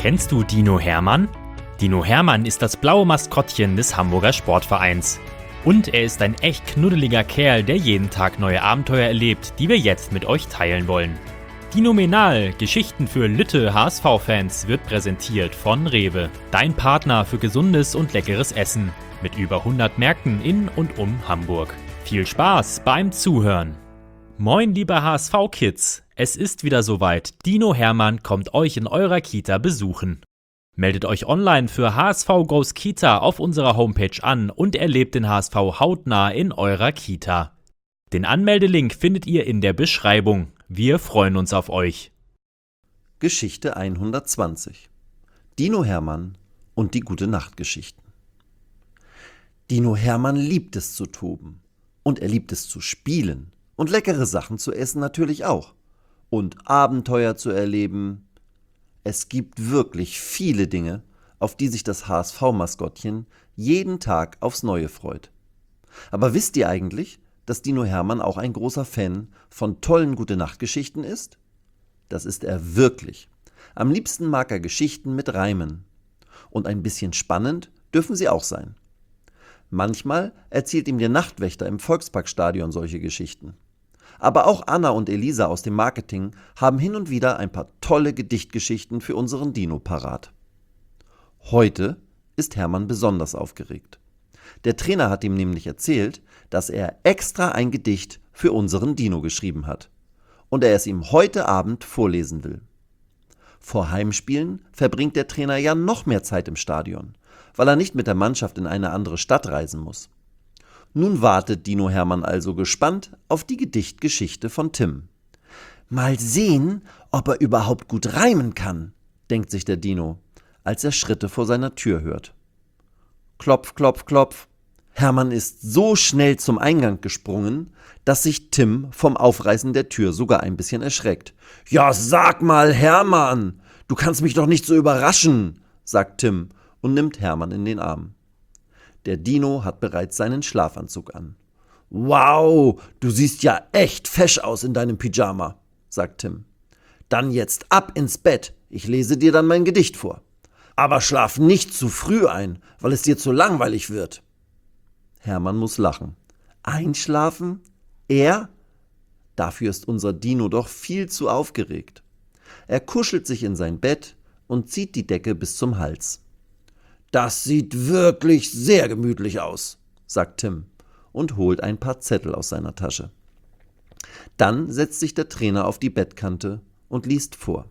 Kennst du Dino Hermann? Dino Hermann ist das blaue Maskottchen des Hamburger Sportvereins. Und er ist ein echt knuddeliger Kerl, der jeden Tag neue Abenteuer erlebt, die wir jetzt mit euch teilen wollen. Dinomenal, Geschichten für Lütte HSV-Fans, wird präsentiert von Rewe, dein Partner für gesundes und leckeres Essen, mit über 100 Märkten in und um Hamburg. Viel Spaß beim Zuhören! Moin liebe HSV-Kids, es ist wieder soweit, Dino Hermann kommt euch in eurer Kita besuchen. Meldet euch online für HSV Goes Kita auf unserer Homepage an und erlebt den HSV hautnah in eurer Kita. Den Anmeldelink findet ihr in der Beschreibung. Wir freuen uns auf euch. Geschichte 120. Dino Hermann und die Gute-Nacht-Geschichten. Dino Hermann liebt es zu toben. Und er liebt es zu spielen. Und leckere Sachen zu essen natürlich auch. Und Abenteuer zu erleben. Es gibt wirklich viele Dinge, auf die sich das HSV-Maskottchen jeden Tag aufs Neue freut. Aber wisst ihr eigentlich, dass Dino Hermann auch ein großer Fan von tollen Gute-Nacht-Geschichten ist? Das ist er wirklich. Am liebsten mag er Geschichten mit Reimen. Und ein bisschen spannend dürfen sie auch sein. Manchmal erzählt ihm der Nachtwächter im Volksparkstadion solche Geschichten. Aber auch Anna und Elisa aus dem Marketing haben hin und wieder ein paar tolle Gedichtgeschichten für unseren Dino parat. Heute ist Hermann besonders aufgeregt. Der Trainer hat ihm nämlich erzählt, dass er extra ein Gedicht für unseren Dino geschrieben hat und er es ihm heute Abend vorlesen will. Vor Heimspielen verbringt der Trainer ja noch mehr Zeit im Stadion, weil er nicht mit der Mannschaft in eine andere Stadt reisen muss. Nun wartet Dino Hermann also gespannt auf die Gedichtgeschichte von Tim. Mal sehen, ob er überhaupt gut reimen kann, denkt sich der Dino, als er Schritte vor seiner Tür hört. Klopf, klopf, klopf. Hermann ist so schnell zum Eingang gesprungen, dass sich Tim vom Aufreißen der Tür sogar ein bisschen erschreckt. »Ja, sag mal, Hermann, du kannst mich doch nicht so überraschen«, sagt Tim und nimmt Hermann in den Arm. Der Dino hat bereits seinen Schlafanzug an. »Wow, du siehst ja echt fesch aus in deinem Pyjama«, sagt Tim. »Dann jetzt ab ins Bett, ich lese dir dann mein Gedicht vor. Aber schlaf nicht zu früh ein, weil es dir zu langweilig wird.« Hermann muss lachen. Einschlafen? Er? Dafür ist unser Dino doch viel zu aufgeregt. Er kuschelt sich in sein Bett und zieht die Decke bis zum Hals. »Das sieht wirklich sehr gemütlich aus«, sagt Tim und holt ein paar Zettel aus seiner Tasche. Dann setzt sich der Trainer auf die Bettkante und liest vor.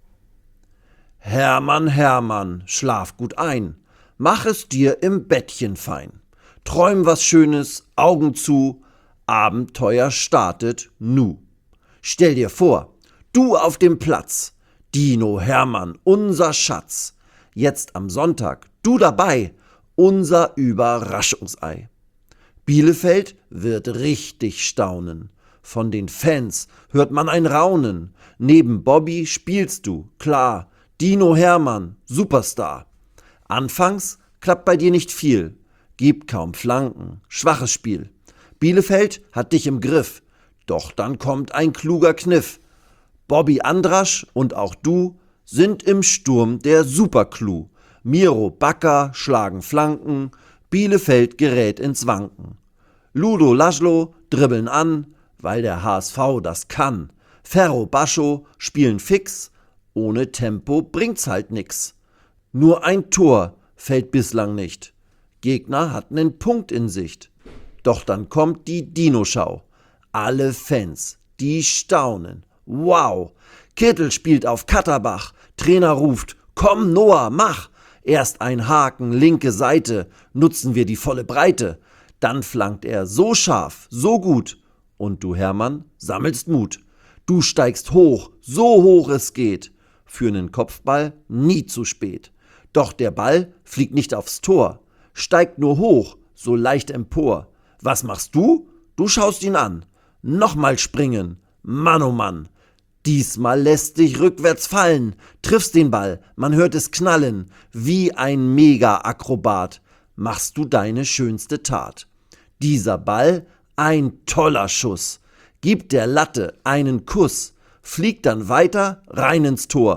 »Hermann, Hermann, schlaf gut ein, mach es dir im Bettchen fein. Träum was Schönes, Augen zu, Abenteuer startet nu. Stell dir vor, du auf dem Platz, Dino Hermann, unser Schatz. Jetzt am Sonntag, du dabei, unser Überraschungsei. Bielefeld wird richtig staunen. Von den Fans hört man ein Raunen. Neben Bobby spielst du, klar, Dino Hermann, Superstar. Anfangs klappt bei dir nicht viel. Gibt kaum Flanken, schwaches Spiel. Bielefeld hat dich im Griff, doch dann kommt ein kluger Kniff. Bobby Andrasch und auch du sind im Sturm der Superclou. Miro Bakker schlagen Flanken, Bielefeld gerät ins Wanken. Ludo Laszlo dribbeln an, weil der HSV das kann. Ferro Bascho spielen fix, ohne Tempo bringt's halt nix. Nur ein Tor fällt bislang nicht. Gegner hat nen Punkt in Sicht. Doch dann kommt die Dino-Schau. Alle Fans, die staunen. Wow! Kittel spielt auf Katterbach. Trainer ruft, komm Noah, mach! Erst ein Haken, linke Seite, nutzen wir die volle Breite. Dann flankt er so scharf, so gut. Und du, Hermann, sammelst Mut. Du steigst hoch, so hoch es geht. Für nen Kopfball nie zu spät. Doch der Ball fliegt nicht aufs Tor. Steigt nur hoch, so leicht empor. Was machst du? Du schaust ihn an. Nochmal springen. Mann, oh Mann. Diesmal lässt dich rückwärts fallen. Triffst den Ball, man hört es knallen. Wie ein Mega-Akrobat machst du deine schönste Tat. Dieser Ball, ein toller Schuss. Gibt der Latte einen Kuss. Fliegt dann weiter rein ins Tor.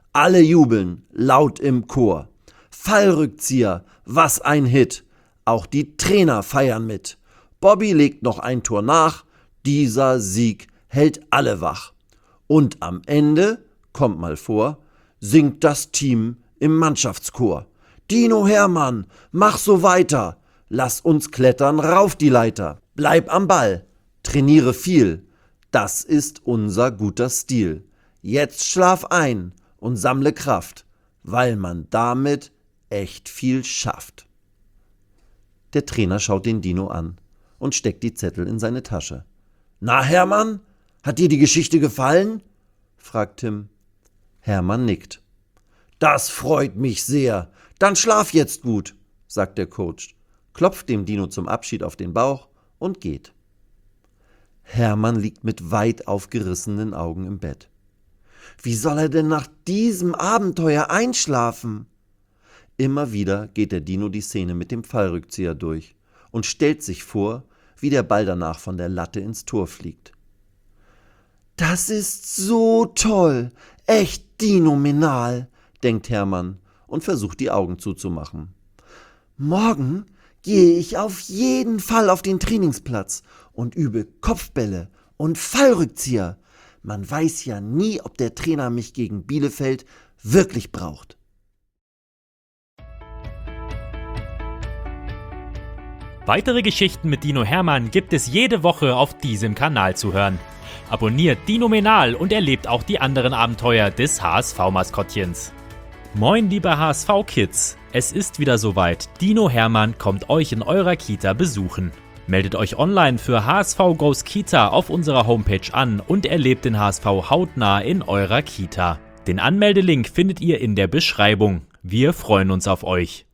Alle jubeln laut im Chor. Fallrückzieher, was ein Hit. Auch die Trainer feiern mit. Bobby legt noch ein Tor nach. Dieser Sieg hält alle wach. Und am Ende, kommt mal vor, singt das Team im Mannschaftschor. Dino Hermann, mach so weiter. Lass uns klettern rauf die Leiter. Bleib am Ball, trainiere viel. Das ist unser guter Stil. Jetzt schlaf ein und sammle Kraft, weil man damit echt viel schafft. Der Trainer schaut den Dino an und steckt die Zettel in seine Tasche. Na, Hermann, hat dir die Geschichte gefallen? Fragt Tim. Hermann nickt. Das freut mich sehr. Dann schlaf jetzt gut, sagt der Coach, klopft dem Dino zum Abschied auf den Bauch und geht. Hermann liegt mit weit aufgerissenen Augen im Bett. Wie soll er denn nach diesem Abenteuer einschlafen? Immer wieder geht der Dino die Szene mit dem Fallrückzieher durch und stellt sich vor, wie der Ball danach von der Latte ins Tor fliegt. Das ist so toll, echt dinominal, denkt Hermann und versucht die Augen zuzumachen. Morgen gehe ich auf jeden Fall auf den Trainingsplatz und übe Kopfbälle und Fallrückzieher. Man weiß ja nie, ob der Trainer mich gegen Bielefeld wirklich braucht. Weitere Geschichten mit Dino Hermann gibt es jede Woche auf diesem Kanal zu hören. Abonniert Dinominal und erlebt auch die anderen Abenteuer des HSV-Maskottchens. Moin liebe HSV-Kids, es ist wieder soweit. Dino Hermann kommt euch in eurer Kita besuchen. Meldet euch online für HSV Goes Kita auf unserer Homepage an und erlebt den HSV hautnah in eurer Kita. Den Anmeldelink findet ihr in der Beschreibung. Wir freuen uns auf euch.